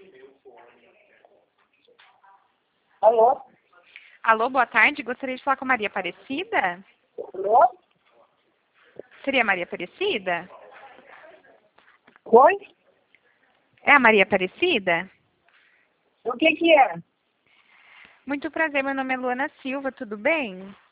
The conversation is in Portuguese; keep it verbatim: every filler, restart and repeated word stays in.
Alô? Alô, boa tarde. Gostaria de falar com a Maria Aparecida? Alô? Seria a Maria Aparecida? Oi? É a Maria Aparecida? O que que é? Muito prazer, meu nome é Luana Silva, tudo bem?